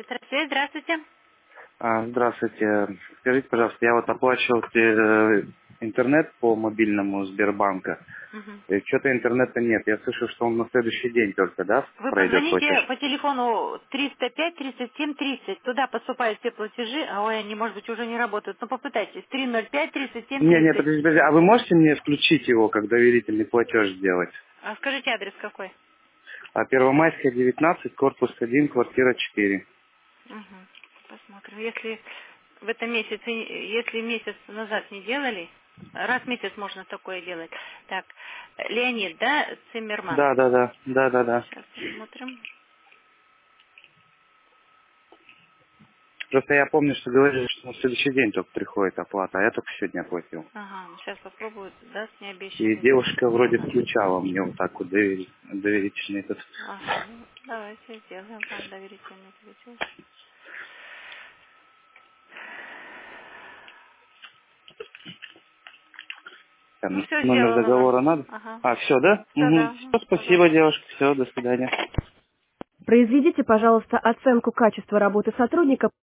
Петросвет, здравствуйте. Здравствуйте. Скажите, пожалуйста, я вот оплачивал интернет по мобильному Сбербанка. Мгм. И что-то интернета нет. Я слышу, что он на следующий день только, да, Вы пройдет позвоните платеж? по телефону 305 37 30. Туда поступают все платежи, ой, они, может быть, уже не работают. Но попытайтесь. 305 37 Не, 30. подожди. А вы можете мне включить его, как доверительный платеж сделать? А скажите адрес какой? Первомайская, 19, корпус 1, квартира 4. Мгм. Посмотрим. Если в этом месяце, если месяц назад не делали, раз в месяц можно такое делать. Так, Леонид, да, Циммерман? Да. Сейчас посмотрим. Просто я помню, что говорили, что на следующий день только приходит оплата, а я только сегодня оплатил. Ага, ну сейчас попробую, даст, не И обещаю. девушка вроде включала мне вот так вот доверительный этот. Ага, ну, давайте сделаем вам доверительный платеж. Ну, все Номер сделано вам. договора надо? Ага. Все, да? Все, Угу. да. Все, спасибо, Пожалуйста. девушка. Все, до свидания. Произведите, пожалуйста, оценку качества работы сотрудника